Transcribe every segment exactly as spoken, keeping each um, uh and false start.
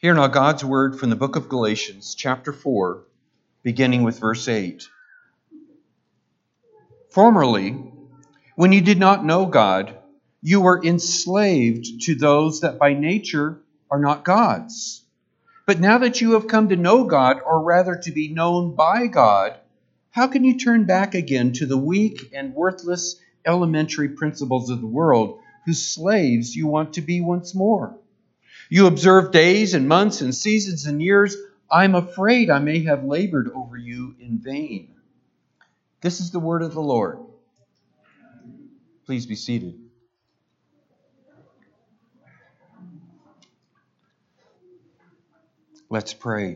Hear now God's word from the book of Galatians, chapter four, beginning with verse eight. Formerly, when you did not know God, you were enslaved to those that by nature are not God's. But now that you have come to know God, or rather to be known by God, how can you turn back again to the weak and worthless elementary principles of the world, whose slaves you want to be once more? You observe days and months and seasons and years. I'm afraid I may have labored over you in vain. This is the word of the Lord. Please be seated. Let's pray.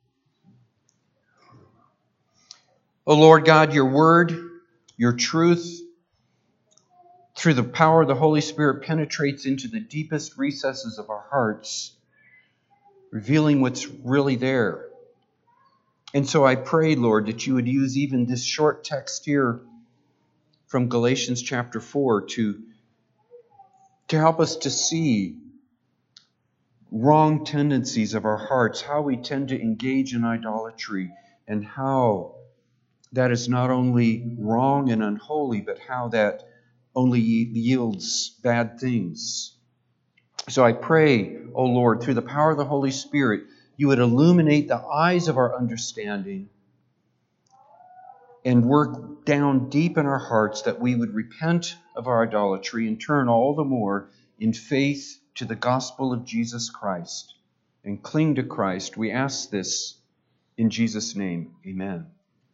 O Lord God, your word, your truth, through the power of the Holy Spirit, penetrates into the deepest recesses of our hearts, revealing what's really there. And so I pray, Lord, that you would use even this short text here from Galatians chapter four to, to help us to see wrong tendencies of our hearts, how we tend to engage in idolatry, and how that is not only wrong and unholy, but how that only yields bad things. So I pray, O Lord, through the power of the Holy Spirit, you would illuminate the eyes of our understanding and work down deep in our hearts that we would repent of our idolatry and turn all the more in faith to the gospel of Jesus Christ and cling to Christ. We ask this in Jesus' name. Amen.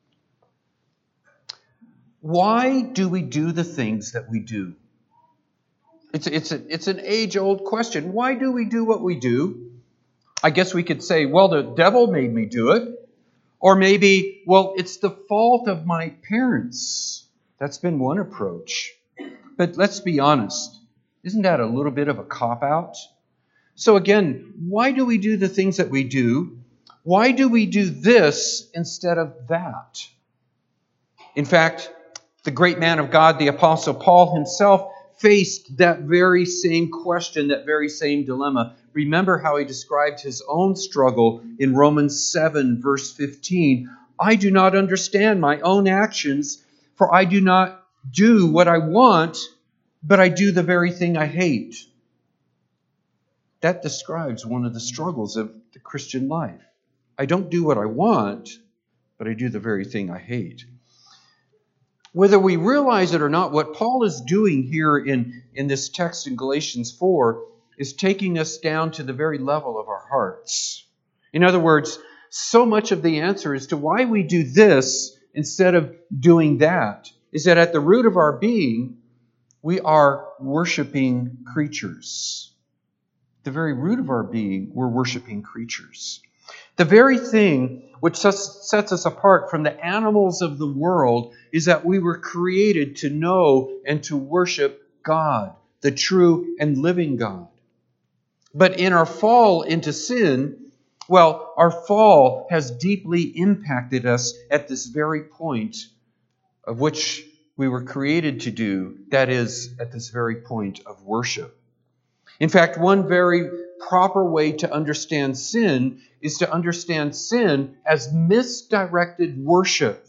Why do we do the things that we do? It's, it's, a, it's an age-old question. Why do we do what we do? I guess we could say, well, the devil made me do it. Or maybe, well, it's the fault of my parents. That's been one approach. But let's be honest. Isn't that a little bit of a cop-out? So again, why do we do the things that we do? Why do we do this instead of that? In fact, the great man of God, the Apostle Paul himself, faced that very same question, that very same dilemma. Remember how he described his own struggle in Romans seven, verse fifteen. I do not understand my own actions, for I do not do what I want, but I do the very thing I hate. That describes one of the struggles of the Christian life. I don't do what I want, but I do the very thing I hate. Whether we realize it or not, what Paul is doing here in, in this text in Galatians four is taking us down to the very level of our hearts. In other words, so much of the answer as to why we do this instead of doing that is that at the root of our being, we are worshiping creatures. The very root of our being, we're worshiping creatures. The very thing which sets us apart from the animals of the world is that we were created to know and to worship God, the true and living God. But in our fall into sin, well, our fall has deeply impacted us at this very point of which we were created to do, that is, at this very point of worship. In fact, one very proper way to understand sin is to understand sin as misdirected worship.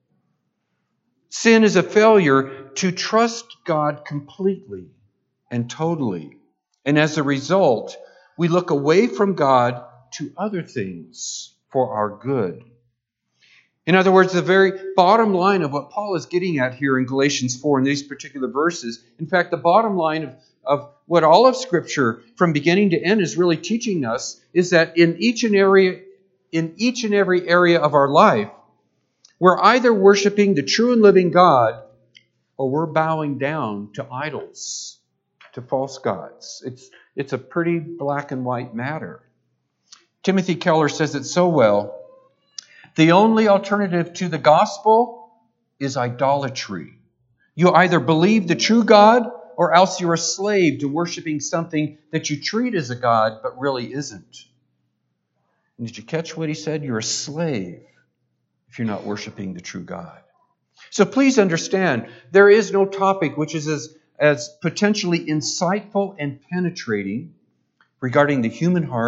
Sin is a failure to trust God completely and totally. And as a result, we look away from God to other things for our good. In other words, the very bottom line of what Paul is getting at here in Galatians four in these particular verses, in fact, the bottom line of, of what all of Scripture from beginning to end is really teaching us is that in each and every, in each and every area of our life, we're either worshiping the true and living God or we're bowing down to idols, to false gods. It's, it's a pretty black and white matter. Timothy Keller says it so well. The only alternative to the gospel is idolatry. You either believe the true God or else you're a slave to worshiping something that you treat as a God but really isn't. And did you catch what he said? You're a slave if you're not worshiping the true God. So please understand, there is no topic which is as, as potentially insightful and penetrating regarding the human heart,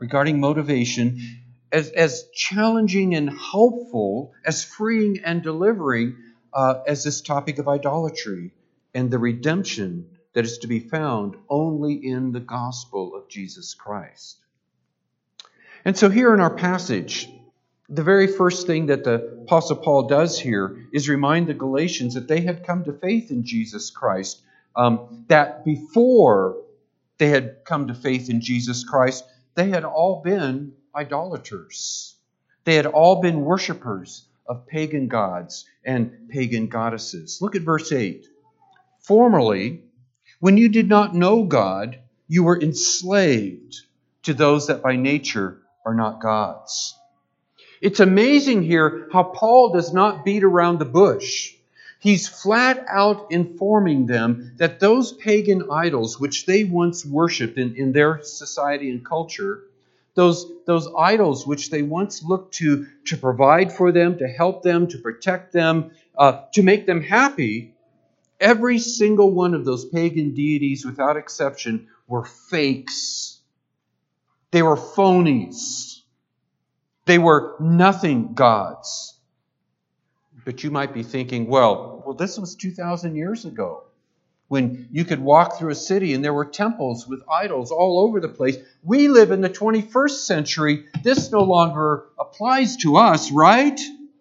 regarding motivation as, as challenging and helpful, as freeing and delivering uh, as this topic of idolatry and the redemption that is to be found only in the gospel of Jesus Christ. And so here in our passage, the very first thing that the Apostle Paul does here is remind the Galatians that they had come to faith in Jesus Christ, um, that before they had come to faith in Jesus Christ, they had all been idolaters. They had all been worshipers of pagan gods and pagan goddesses. Look at verse eight. Formerly, when you did not know God, you were enslaved to those that by nature are not gods. It's amazing here how Paul does not beat around the bush. He's flat out informing them that those pagan idols which they once worshipped in, in their society and culture, those, those idols which they once looked to to provide for them, to help them, to protect them, uh, to make them happy, every single one of those pagan deities, without exception, were fakes. They were phonies. They were nothing gods. But you might be thinking, well, well, this was two thousand years ago, when you could walk through a city and there were temples with idols all over the place. We live in the twenty-first century. This no longer applies to us, right?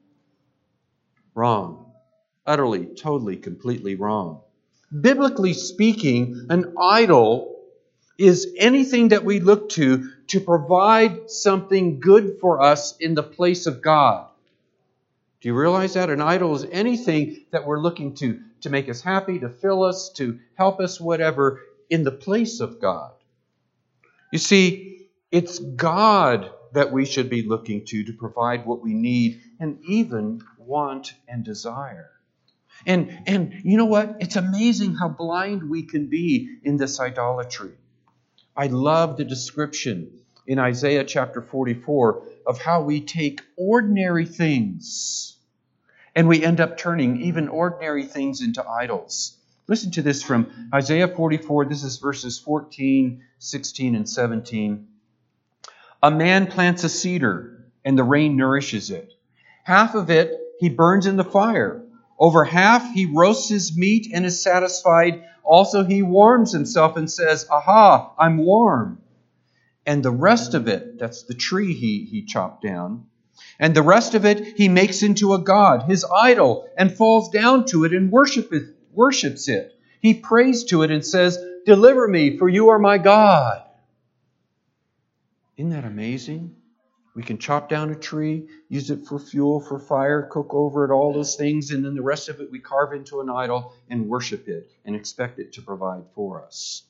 Wrong. Utterly, totally, completely wrong. Biblically speaking, an idol is anything that we look to to provide something good for us in the place of God. Do you realize that? An idol is anything that we're looking to to make us happy, to fill us, to help us, whatever, in the place of God. You see, it's God that we should be looking to to provide what we need and even want and desire. And, and you know what? It's amazing how blind we can be in this idolatry. I love the description in Isaiah chapter forty-four of how we take ordinary things and we end up turning even ordinary things into idols. Listen to this from Isaiah forty-four. This is verses fourteen, sixteen, and seventeen. A man plants a cedar, and the rain nourishes it. Half of it he burns in the fire. Over half he roasts his meat and is satisfied. Also he warms himself and says, "Aha, I'm warm." And the rest of it, that's the tree he, he chopped down, and the rest of it he makes into a god, his idol, and falls down to it and worshipeth, worships it. He prays to it and says, "Deliver me, for you are my God." Isn't that amazing? We can chop down a tree, use it for fuel, for fire, cook over it, all those things, and then the rest of it we carve into an idol and worship it and expect it to provide for us.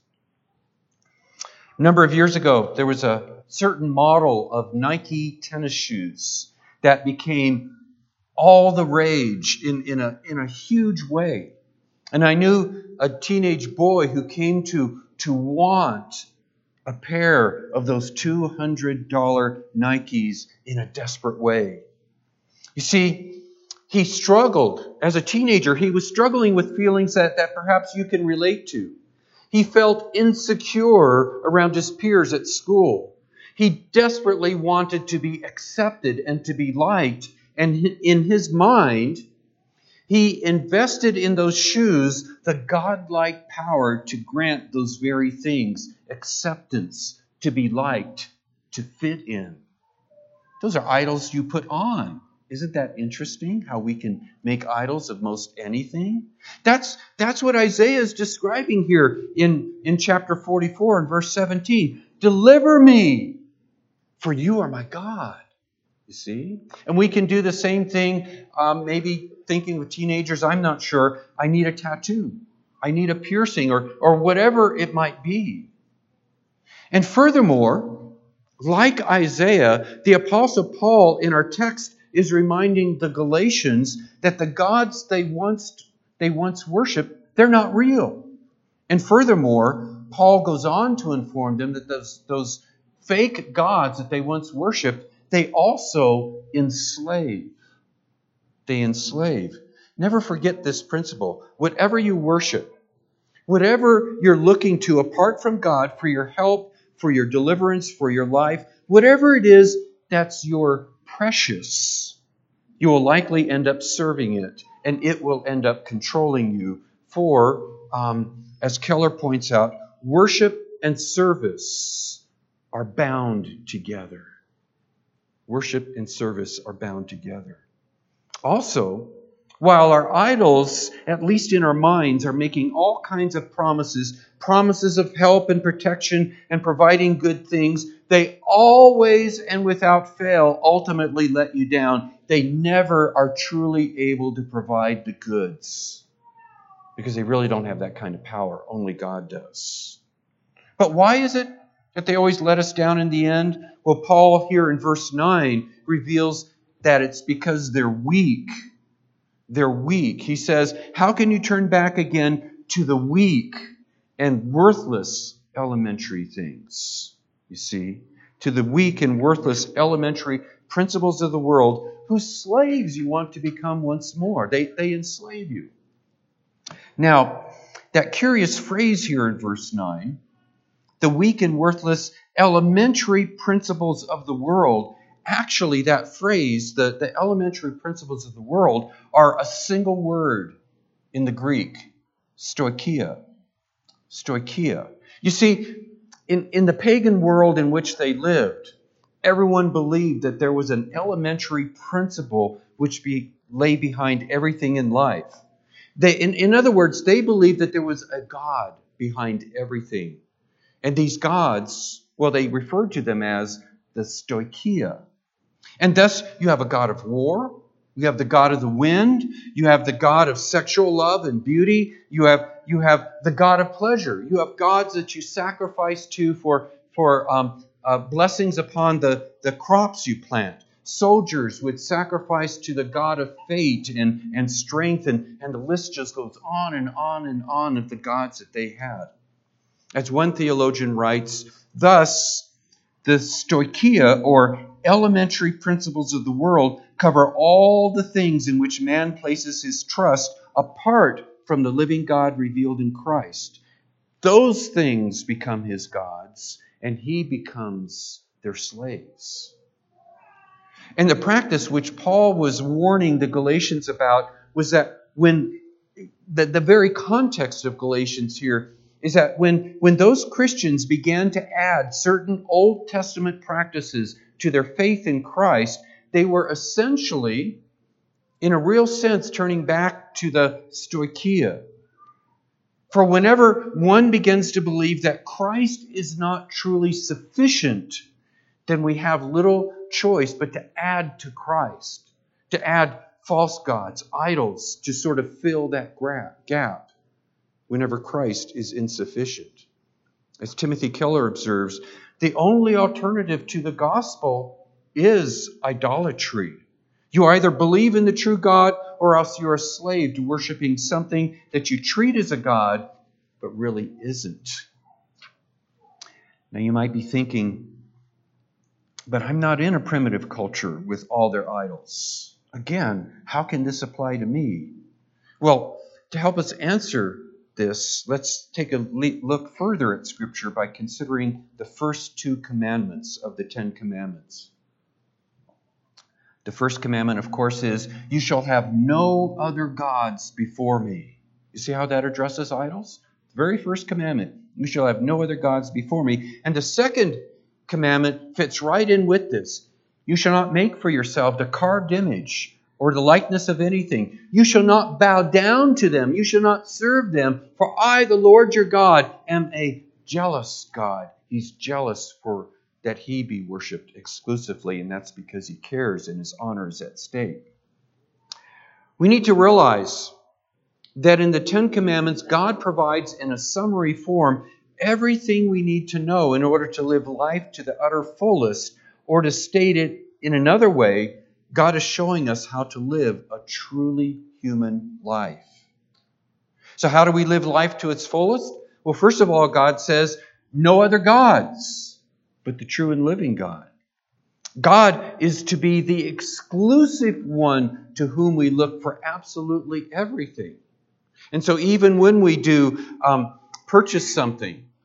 A number of years ago, there was a certain model of Nike tennis shoes that became all the rage in, in, a, in a huge way. And I knew a teenage boy who came to, to want a pair of those two hundred dollars Nikes in a desperate way. You see, he struggled. As a teenager, he was struggling with feelings that, that perhaps you can relate to. He felt insecure around his peers at school. He desperately wanted to be accepted and to be liked. And in his mind, he invested in those shoes the godlike power to grant those very things. Acceptance, to be liked, to fit in. Those are idols you put on. Isn't that interesting how we can make idols of most anything? That's, that's what Isaiah is describing here in, in chapter forty-four and verse seventeen. Deliver me, for you are my God. You see? And we can do the same thing, um, maybe thinking with teenagers, I'm not sure, I need a tattoo. I need a piercing or, or whatever it might be. And furthermore, like Isaiah, the Apostle Paul in our text is reminding the Galatians that the gods they once they once worshiped, they're not real. And furthermore, Paul goes on to inform them that those, those fake gods that they once worshipped, they also enslave. They enslave. Never forget this principle. Whatever you worship, whatever you're looking to apart from God for your help, for your deliverance, for your life, whatever it is that's your precious, you will likely end up serving it, and it will end up controlling you. For, um, as Keller points out, worship and service are bound together. Worship and service are bound together. Also, while our idols, at least in our minds, are making all kinds of promises, promises of help and protection and providing good things, they always and without fail ultimately let you down. They never are truly able to provide the goods because they really don't have that kind of power. Only God does. But why is it that they always let us down in the end? Well, Paul here in verse nine reveals that it's because they're weak. They're weak. He says, how can you turn back again to the weak and worthless elementary things? You see, to the weak and worthless elementary principles of the world, whose slaves you want to become once more. They, they enslave you. Now, that curious phrase here in verse nine, the weak and worthless elementary principles of the world, actually, that phrase, the, the elementary principles of the world, are a single word in the Greek, stoicheia. Stoicheia. You see, in, in the pagan world in which they lived, everyone believed that there was an elementary principle which be, lay behind everything in life. They, in, in other words, they believed that there was a God behind everything. And these gods, well, they referred to them as the stoicheia. And thus, you have a god of war, you have the god of the wind, you have the god of sexual love and beauty, you have you have the god of pleasure, you have gods that you sacrifice to for, for um, uh, blessings upon the, the crops you plant. Soldiers would sacrifice to the god of fate and, and strength, and, and the list just goes on and on and on of the gods that they had. As one theologian writes, thus, the stoicheia, or elementary principles of the world, cover all the things in which man places his trust apart from the living God revealed in Christ. Those things become his gods, and he becomes their slaves. And the practice which Paul was warning the Galatians about was that when the, the very context of Galatians here is that when, when those Christians began to add certain Old Testament practices to their faith in Christ, they were essentially, in a real sense, turning back to the stoicheia. For whenever one begins to believe that Christ is not truly sufficient, then we have little choice but to add to Christ, to add false gods, idols, to sort of fill that gap whenever Christ is insufficient. As Timothy Keller observes, the only alternative to the gospel is idolatry. You either believe in the true God, or else you're a slave to worshiping something that you treat as a God, but really isn't. Now you might be thinking, but I'm not in a primitive culture with all their idols. Again, how can this apply to me? Well, to help us answer this, let's take a look further at Scripture by considering the first two commandments of the Ten Commandments. The first commandment, of course, is, you shall have no other gods before me. You see how that addresses idols? The very first commandment, you shall have no other gods before me. And the second commandment fits right in with this. You shall not make for yourself the carved image or the likeness of anything. You shall not bow down to them. You shall not serve them. For I, the Lord your God, am a jealous God. He's jealous for that he be worshipped exclusively, and that's because he cares and his honor is at stake. We need to realize that in the Ten Commandments, God provides in a summary form everything we need to know in order to live life to the utter fullest, or to state it in another way, God is showing us how to live a truly human life. So how do we live life to its fullest? Well, first of all, God says, no other gods but the true and living God. God is to be the exclusive one to whom we look for absolutely everything. And so even when we do um, purchase something,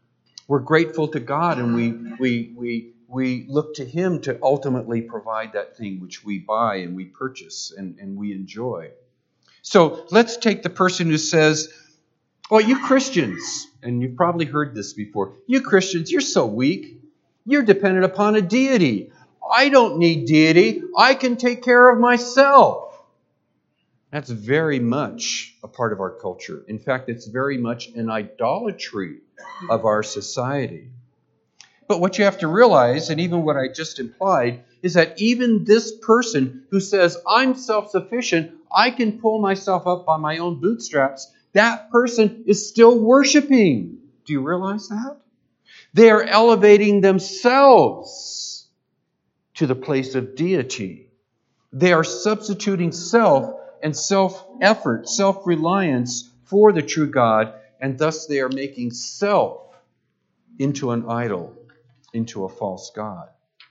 We're grateful to God, and we we we we look to Him to ultimately provide that thing which we buy and we purchase and, and we enjoy. So let's take the person who says, well, you Christians, and you've probably heard this before, you Christians, you're so weak. You're dependent upon a deity. I don't need deity. I can take care of myself. That's very much a part of our culture. In fact, it's very much an idolatry of our society. But what you have to realize, and even what I just implied, is that even this person who says, I'm self-sufficient, I can pull myself up by my own bootstraps, that person is still worshiping. Do you realize that? They are elevating themselves to the place of deity. They are substituting self and self-effort, self-reliance for the true God, and thus they are making self into an idol, into a false god.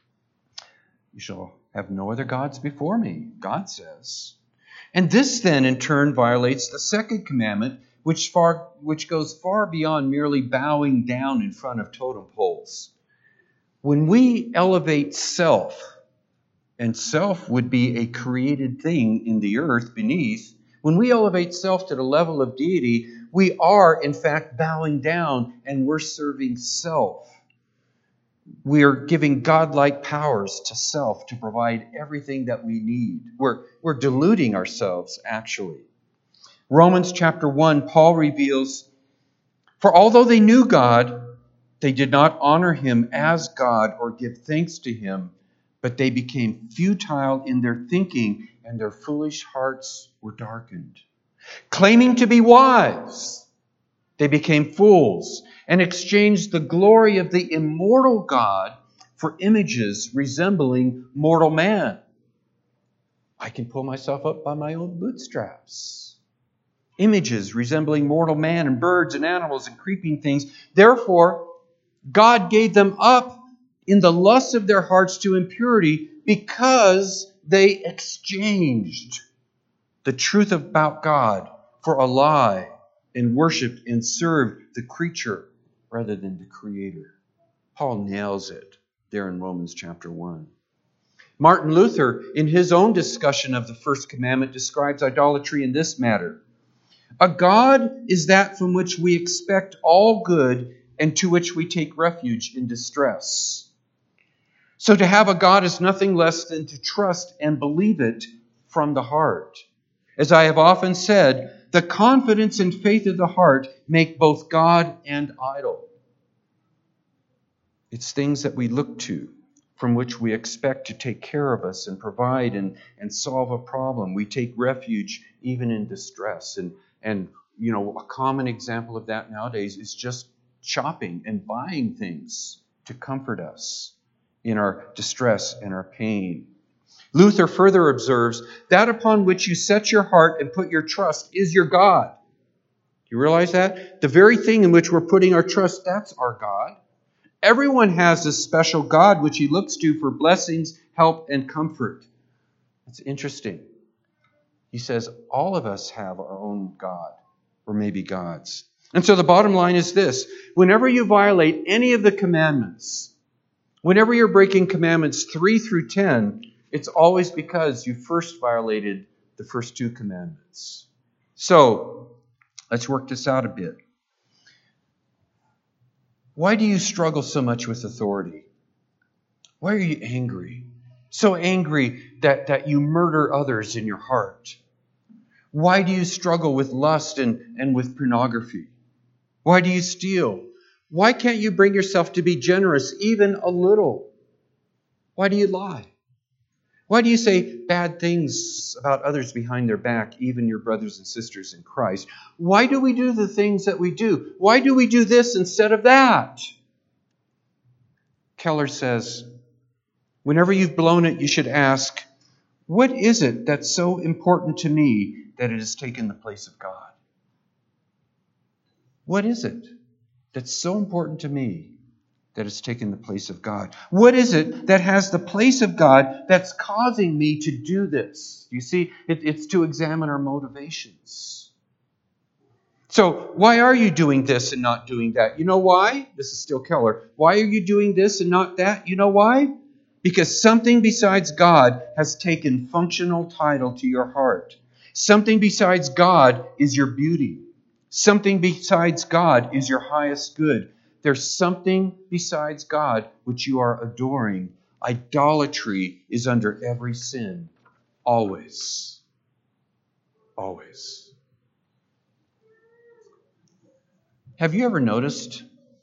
You shall have no other gods before me, God says. And this then in turn violates the second commandment, which far which goes far beyond merely bowing down in front of totem poles. When we elevate self, and self would be a created thing in the earth beneath, when we elevate self to the level of deity, we are in fact bowing down and we're serving self. We are giving godlike powers to self to provide everything that we need. We're, we're deluding ourselves, actually. Romans chapter one, Paul reveals, for although they knew God, they did not honor Him as God or give thanks to Him, but they became futile in their thinking, and their foolish hearts were darkened. Claiming to be wise, they became fools and exchanged the glory of the immortal God for images resembling mortal man. I can pull myself up by my own bootstraps. Images resembling mortal man and birds and animals and creeping things. Therefore, God gave them up in the lust of their hearts to impurity because they exchanged the truth about God for a lie and worshiped and served the creature rather than the Creator. Paul nails it there in Romans chapter one. Martin Luther, in his own discussion of the first commandment, describes idolatry in this matter. A God is that from which we expect all good and to which we take refuge in distress. So to have a God is nothing less than to trust and believe it from the heart. As I have often said, the confidence and faith of the heart make both God and idol. It's things that we look to, from which we expect to take care of us and provide and, and solve a problem. We take refuge even in distress. And, and, you know, a common example of that nowadays is just shopping and buying things to comfort us in our distress and our pain. Luther further observes, that upon which you set your heart and put your trust is your God. Do you realize that? The very thing in which we're putting our trust, that's our God. Everyone has this special God which he looks to for blessings, help, and comfort. That's interesting. He says all of us have our own God, or maybe gods. And so the bottom line is this. Whenever you violate any of the commandments, whenever you're breaking commandments three through ten, it's always because you first violated the first two commandments. So, let's work this out a bit. Why do you struggle so much with authority? Why are you angry? So angry that, that you murder others in your heart. Why do you struggle with lust and, and with pornography? Why do you steal? Why can't you bring yourself to be generous even a little? Why do you lie? Why do you say bad things about others behind their back, even your brothers and sisters in Christ? Why do we do the things that we do? Why do we do this instead of that? Keller says, whenever you've blown it, you should ask, what is it that's so important to me that it has taken the place of God? What is it that's so important to me that it's taken the place of God? What is it that has the place of God that's causing me to do this? You see, it, it's to examine our motivations. So why are you doing this and not doing that? You know why? This is still Keller. Why are you doing this and not that? You know why? Because something besides God has taken functional title to your heart. Something besides God is your beauty. Something besides God is your highest good. There's something besides God which you are adoring. Idolatry is under every sin. Always. Always. Have you ever noticed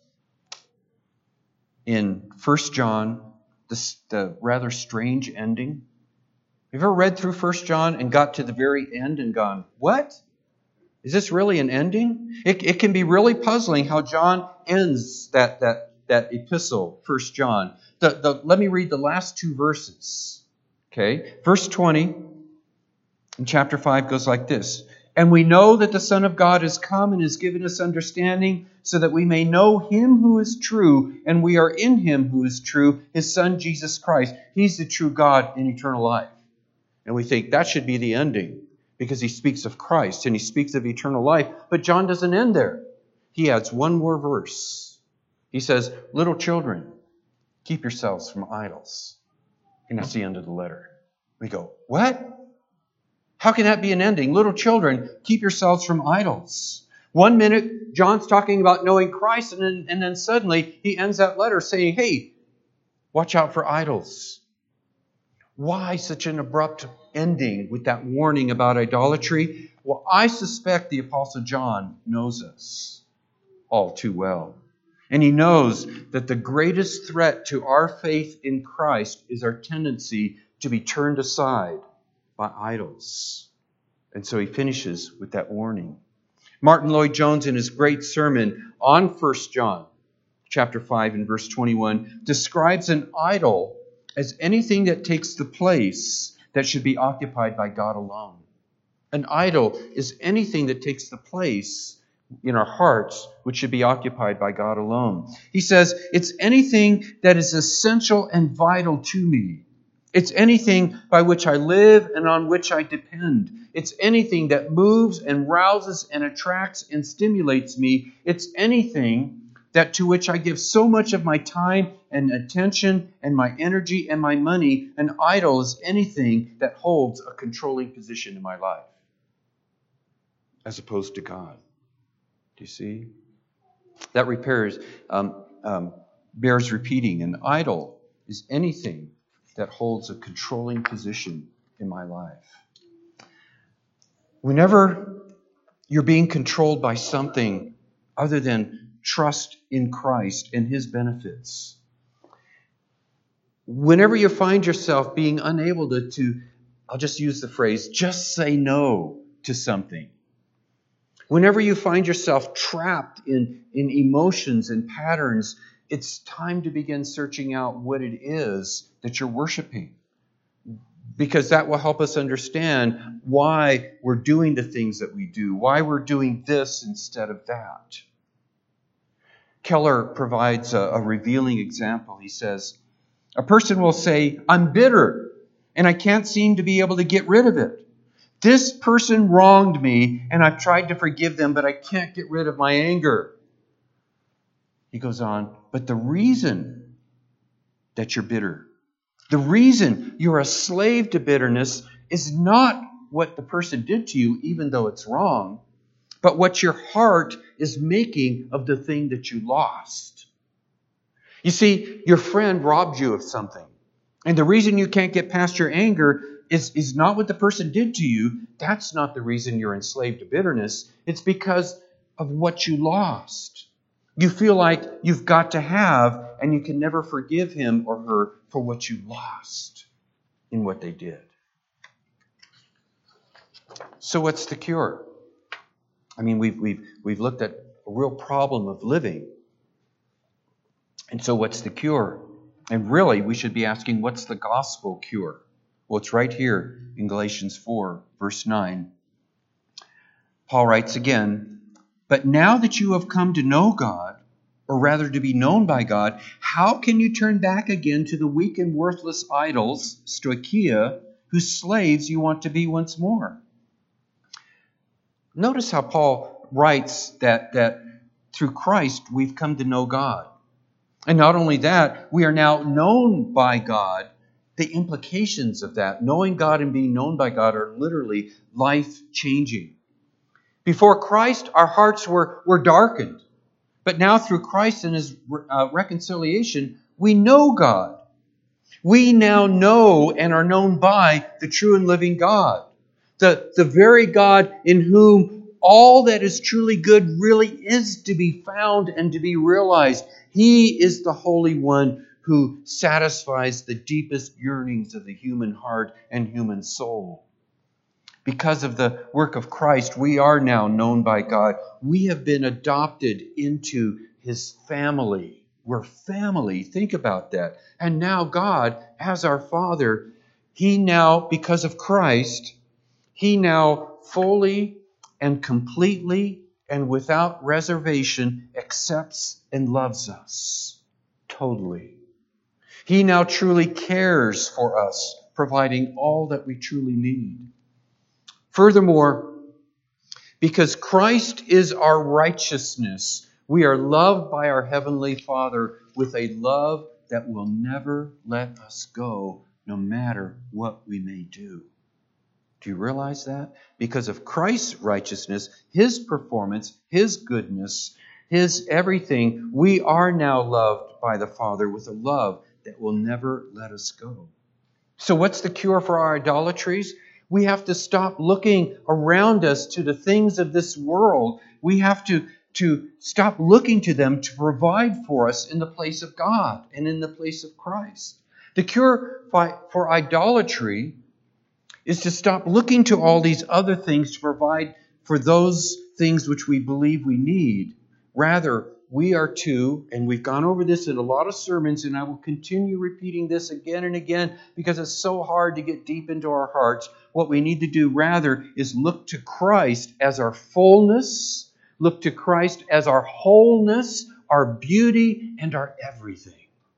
in First John this, the rather strange ending? Have you ever read through First John and got to the very end and gone, what? Is this really an ending? It, it can be really puzzling how John ends that, that, that epistle, First John. The, the, let me read the last two verses. Okay, verse twenty in chapter five goes like this. And we know that the Son of God has come and has given us understanding so that we may know Him who is true, and we are in Him who is true, His Son Jesus Christ. He's the true God in eternal life. And we think that should be the ending because he speaks of Christ and he speaks of eternal life. But John doesn't end there. He adds one more verse. He says, little children, keep yourselves from idols. And that's the end of the letter. We go, what? How can that be an ending? Little children, keep yourselves from idols. One minute, John's talking about knowing Christ, and then, and then suddenly he ends that letter saying, hey, watch out for idols. Why such an abrupt ending with that warning about idolatry? Well, I suspect the Apostle John knows us all too well. And he knows that the greatest threat to our faith in Christ is our tendency to be turned aside by idols. And so he finishes with that warning. Martin Lloyd-Jones, in his great sermon on First John, chapter five and verse twenty-one, describes an idol as anything that takes the place that should be occupied by God alone. An idol is anything that takes the place in our hearts which should be occupied by God alone. He says, it's anything that is essential and vital to me. It's anything by which I live and on which I depend. It's anything that moves and rouses and attracts and stimulates me. It's anything that to which I give so much of my time and attention and my energy and my money. An idol is anything that holds a controlling position in my life, as opposed to God. Do you see? That repairs, um, um, bears repeating. An idol is anything that holds a controlling position in my life. Whenever you're being controlled by something other than trust in Christ and His benefits, whenever you find yourself being unable to, to, I'll just use the phrase, just say no to something, whenever you find yourself trapped in, in emotions and patterns, it's time to begin searching out what it is that you're worshiping. Because that will help us understand why we're doing the things that we do, why we're doing this instead of that. Keller provides a, a revealing example. He says, a person will say, I'm bitter, and I can't seem to be able to get rid of it. This person wronged me, and I've tried to forgive them, but I can't get rid of my anger. He goes on, but the reason that you're bitter, the reason you're a slave to bitterness is not what the person did to you, even though it's wrong, but what your heart is making of the thing that you lost. You see, your friend robbed you of something. And the reason you can't get past your anger is, is not what the person did to you. That's not the reason you're enslaved to bitterness. It's because of what you lost. You feel like you've got to have, and you can never forgive him or her for what you lost in what they did. So what's the cure? I mean, we've we've we've looked at a real problem of living. And so what's the cure? And really, we should be asking, what's the gospel cure? Well, it's right here in Galatians four, verse nine. Paul writes again, but now that you have come to know God, or rather to be known by God, how can you turn back again to the weak and worthless idols, stoicheia, whose slaves you want to be once more? Notice how Paul writes that, that through Christ we've come to know God. And not only that, we are now known by God. The implications of that, knowing God and being known by God, are literally life-changing. Before Christ, our hearts were, were darkened. But now through Christ and His uh, reconciliation, we know God. We now know and are known by the true and living God. The, the very God in whom all that is truly good really is to be found and to be realized. He is the Holy One who satisfies the deepest yearnings of the human heart and human soul. Because of the work of Christ, we are now known by God. We have been adopted into His family. We're family. Think about that. And now God, as our Father, He now, because of Christ, He now fully and completely and without reservation accepts and loves us totally. He now truly cares for us, providing all that we truly need. Furthermore, because Christ is our righteousness, we are loved by our Heavenly Father with a love that will never let us go, no matter what we may do. Do you realize that? Because of Christ's righteousness, His performance, His goodness, His everything, we are now loved by the Father with a love that will never let us go. So what's the cure for our idolatries? We have to stop looking around us to the things of this world. We have to, to stop looking to them to provide for us in the place of God and in the place of Christ. The cure for idolatry is to stop looking to all these other things to provide for those things which we believe we need. Rather, we are to, and we've gone over this in a lot of sermons, and I will continue repeating this again and again because it's so hard to get deep into our hearts. What we need to do rather is look to Christ as our fullness, look to Christ as our wholeness, our beauty, and our everything.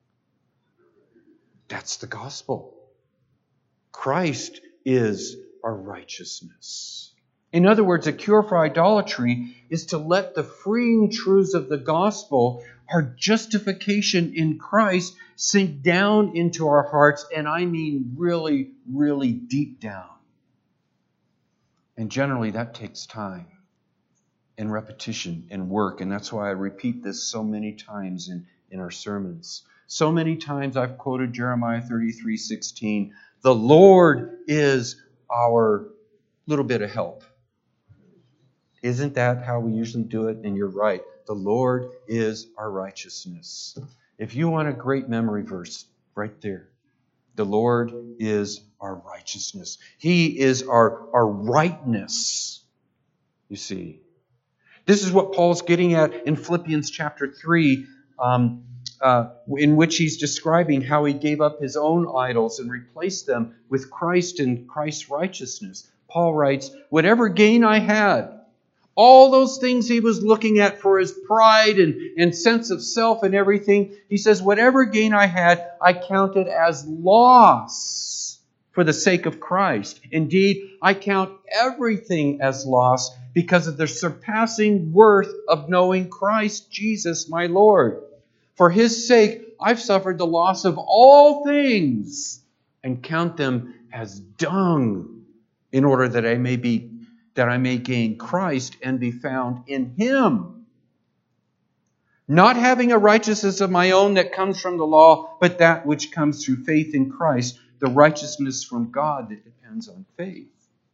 That's the gospel. Christ is our righteousness. In other words, a cure for idolatry is to let the freeing truths of the gospel, our justification in Christ, sink down into our hearts, and I mean really, really deep down. And generally that takes time and repetition and work, and that's why I repeat this so many times in, in our sermons. So many times I've quoted Jeremiah thirty-three sixteen. The Lord is our little bit of help. Isn't that how we usually do it? And you're right. The Lord is our righteousness. If you want a great memory verse, right there. The Lord is our righteousness. He is our, our rightness. You see. This is what Paul's getting at in Philippians chapter three, um, uh, in which he's describing how he gave up his own idols and replaced them with Christ and Christ's righteousness. Paul writes, whatever gain I had, all those things he was looking at for his pride and, and sense of self and everything, he says, whatever gain I had, I counted as loss for the sake of Christ. Indeed, I count everything as loss because of the surpassing worth of knowing Christ Jesus, my Lord. For His sake, I've suffered the loss of all things and count them as dung in order that I may be that I may gain Christ and be found in Him. Not having a righteousness of my own that comes from the law, but that which comes through faith in Christ, the righteousness from God that depends on faith.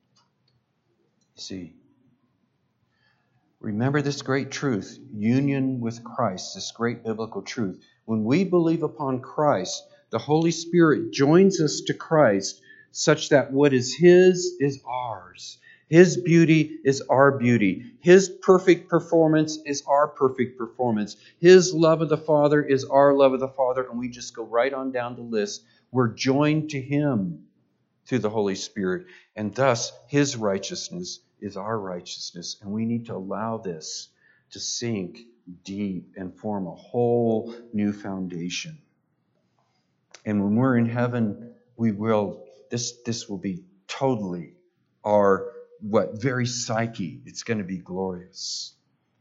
See, remember this great truth, union with Christ, this great biblical truth. When we believe upon Christ, the Holy Spirit joins us to Christ such that what is His is ours. His beauty is our beauty. His perfect performance is our perfect performance. His love of the Father is our love of the Father. And we just go right on down the list. We're joined to Him through the Holy Spirit. And thus, His righteousness is our righteousness. And we need to allow this to sink deep and form a whole new foundation. And when we're in heaven, we will, this, this will be totally our what very psyche. It's going to be glorious.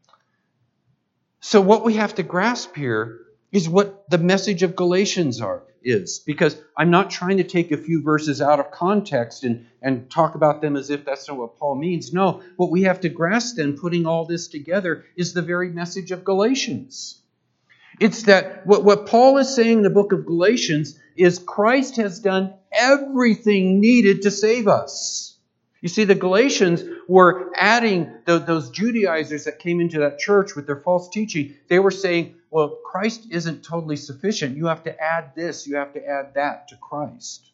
So what we have to grasp here is what the message of Galatians are is. Because I'm not trying to take a few verses out of context and, and talk about them as if that's not what Paul means. No, what we have to grasp then, putting all this together, is the very message of Galatians. It's that what, what Paul is saying in the book of Galatians is Christ has done everything needed to save us. You see, the Galatians were adding, the, those Judaizers that came into that church with their false teaching, they were saying, well, Christ isn't totally sufficient. You have to add this, you have to add that to Christ.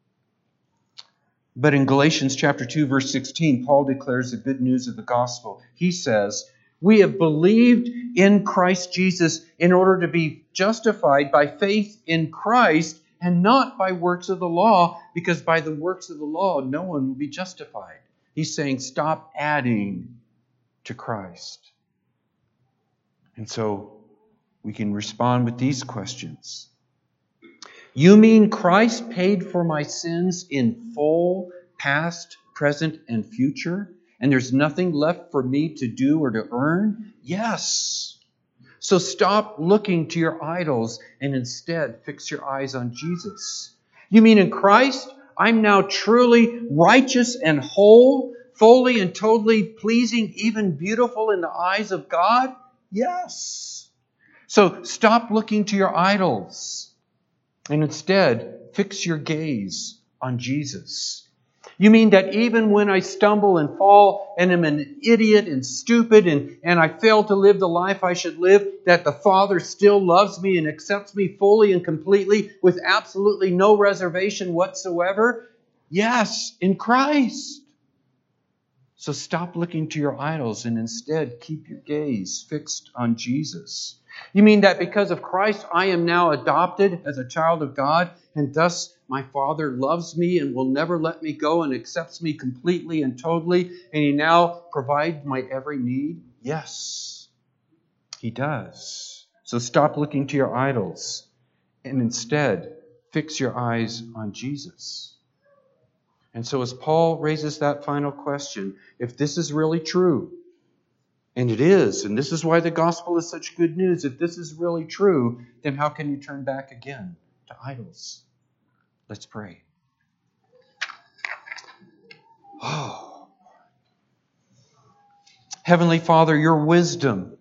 But in Galatians chapter two, verse sixteen, Paul declares the good news of the gospel. He says, we have believed in Christ Jesus in order to be justified by faith in Christ and not by works of the law, because by the works of the law, no one will be justified. He's saying, stop adding to Christ. And so we can respond with these questions. You mean Christ paid for my sins in full, past, present, and future? And there's nothing left for me to do or to earn? Yes. So stop looking to your idols and instead fix your eyes on Jesus. You mean in Christ, I'm now truly righteous and whole, fully and totally pleasing, even beautiful in the eyes of God? Yes. So stop looking to your idols and instead fix your gaze on Jesus. You mean that even when I stumble and fall and am an idiot and stupid and, and I fail to live the life I should live, that the Father still loves me and accepts me fully and completely with absolutely no reservation whatsoever? Yes, in Christ. So stop looking to your idols and instead keep your gaze fixed on Jesus. You mean that because of Christ, I am now adopted as a child of God, and thus my Father loves me and will never let me go and accepts me completely and totally, and He now provides my every need? Yes, He does. So stop looking to your idols and instead fix your eyes on Jesus. And so as Paul raises that final question, if this is really true, and it is, and this is why the gospel is such good news, if this is really true, then how can you turn back again to idols? Let's pray. Oh. Heavenly Father, your wisdom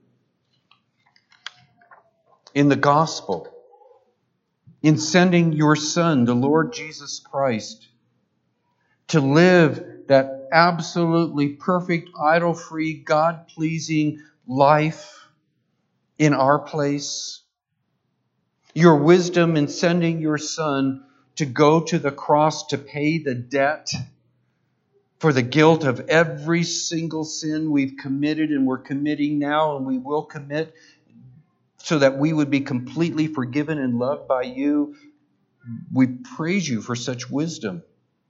in the gospel, in sending your Son, the Lord Jesus Christ, to live that absolutely perfect, idol-free, God-pleasing life in our place. Your wisdom in sending your Son to go to the cross to pay the debt for the guilt of every single sin we've committed and we're committing now and we will commit, so that we would be completely forgiven and loved by you. We praise you for such wisdom.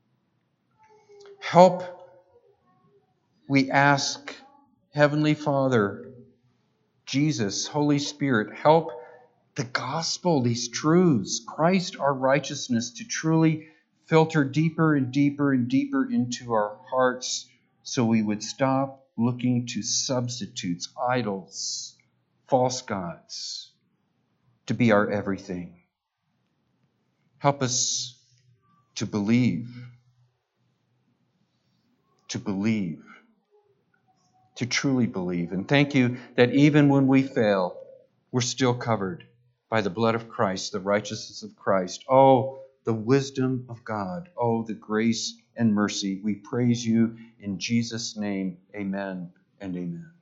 Help, we ask, Heavenly Father, Jesus, Holy Spirit, help the gospel, these truths, Christ our righteousness, to truly filter deeper and deeper and deeper into our hearts, so we would stop looking to substitutes, idols, false gods, to be our everything. Help us to believe, to believe, to truly believe. And thank you that even when we fail, we're still covered by the blood of Christ, the righteousness of Christ. Oh, the wisdom of God. Oh, the grace and mercy. We praise you in Jesus' name. Amen and amen.